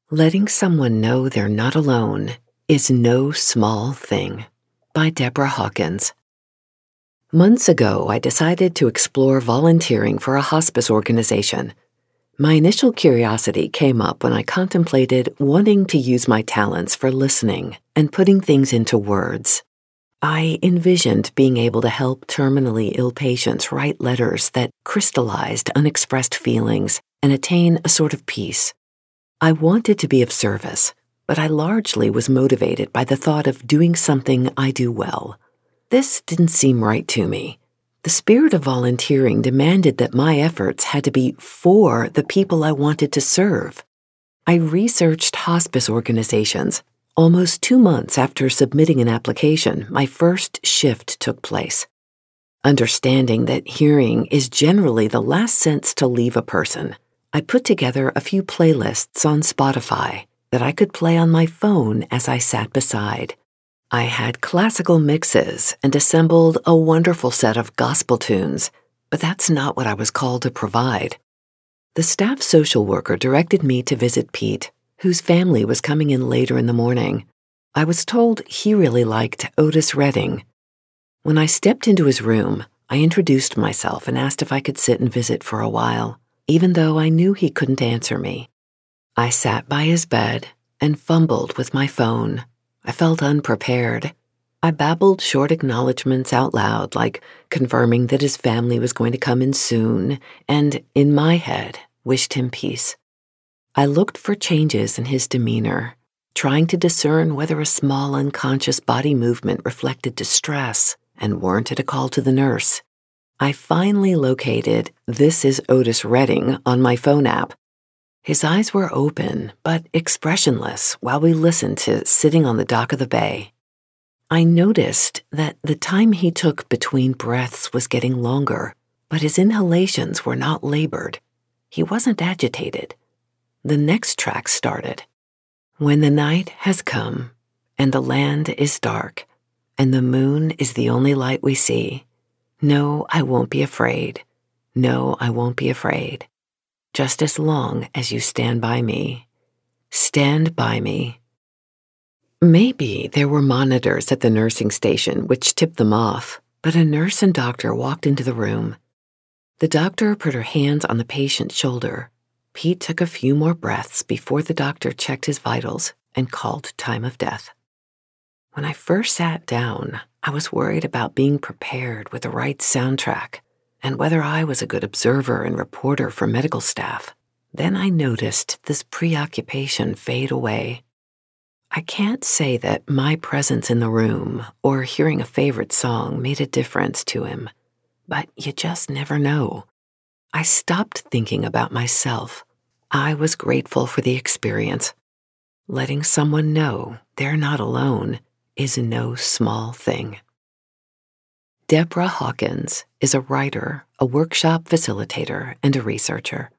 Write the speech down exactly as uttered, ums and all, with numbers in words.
Letting someone know they're not alone is no small thing. By Deborah Hawkins. Months ago, I decided to explore volunteering for a hospice organization. My initial curiosity came up when I contemplated wanting to use my talents for listening and putting things into words. I envisioned being able to help terminally ill patients write letters that crystallized unexpressed feelings and attain a sort of peace. I wanted to be of service, but I largely was motivated by the thought of doing something I do well. This didn't seem right to me. The spirit of volunteering demanded that my efforts had to be for the people I wanted to serve. I researched hospice organizations. Almost two months after submitting an application, my first shift took place. Understanding that hearing is generally the last sense to leave a person, I put together a few playlists on Spotify that I could play on my phone as I sat beside. I had classical mixes and assembled a wonderful set of gospel tunes, but that's not what I was called to provide. The staff social worker directed me to visit Pete, whose family was coming in later in the morning. I was told he really liked Otis Redding. When I stepped into his room, I introduced myself and asked if I could sit and visit for a while, even though I knew he couldn't answer me. I sat by his bed and fumbled with my phone. I felt unprepared. I babbled short acknowledgments out loud, like confirming that his family was going to come in soon, and, in my head, wished him peace. I looked for changes in his demeanor, trying to discern whether a small unconscious body movement reflected distress and warranted a call to the nurse. I finally located "This is Otis Redding" on my phone app. His eyes were open, but expressionless while we listened to "Sitting on the Dock of the Bay." I noticed that the time he took between breaths was getting longer, but his inhalations were not labored. He wasn't agitated. The next track started. When the night has come, and the land is dark, and the moon is the only light we see, no, I won't be afraid. No, I won't be afraid. Just as long as you stand by me. Stand by me. Maybe there were monitors at the nursing station which tipped them off, but a nurse and doctor walked into the room. The doctor put her hands on the patient's shoulder. Pete took a few more breaths before the doctor checked his vitals and called time of death. When I first sat down, I was worried about being prepared with the right soundtrack and whether I was a good observer and reporter for medical staff. Then I noticed this preoccupation fade away. I can't say that my presence in the room or hearing a favorite song made a difference to him, but you just never know. I stopped thinking about myself. I was grateful for the experience. Letting someone know they're not alone is no small thing. Deborah Hawkins is a writer, a workshop facilitator, and a researcher.